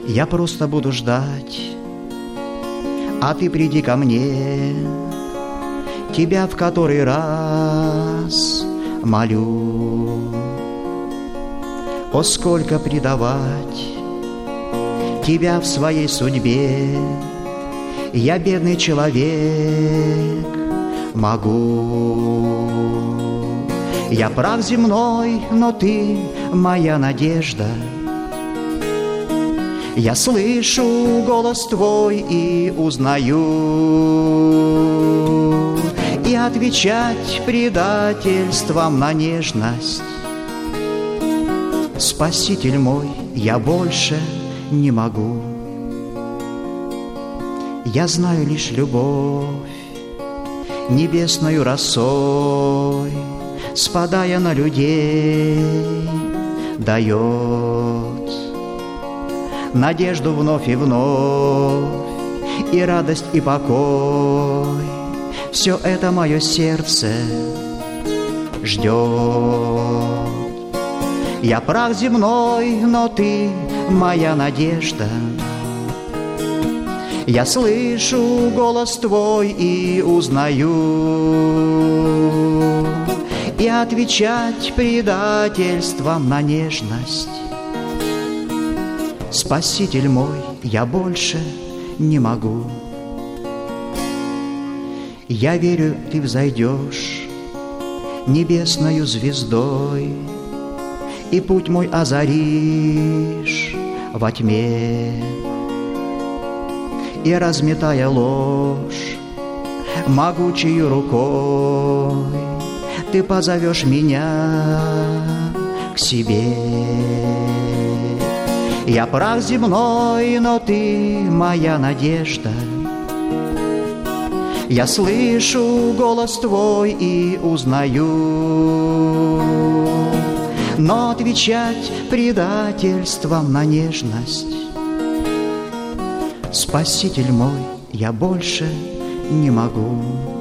Я просто буду ждать, а ты приди ко мне. Тебя в который раз молю. О, сколько предавать тебя в своей судьбе я, бедный человек, могу. Я прах земной, но ты моя надежда. Я слышу голос твой и узнаю, и отвечать предательством на нежность. Спаситель мой, я больше не могу. Я знаю лишь любовь, небесною росой, спадая на людей, дает надежду вновь и вновь, и радость, и покой. Все это мое сердце ждет. Я прах земной, но ты моя надежда. Я слышу голос твой и узнаю, и отвечать предательством на нежность. Спаситель мой, я больше не могу. Я верю, ты взойдешь небесною звездой, и путь мой озаришь во тьме, и, разметая ложь могучей рукой, ты позовешь меня к себе. Я прах земной, но ты моя надежда. Я слышу голос твой и узнаю, но отвечать предательством на нежность. Спаситель мой, я больше не могу.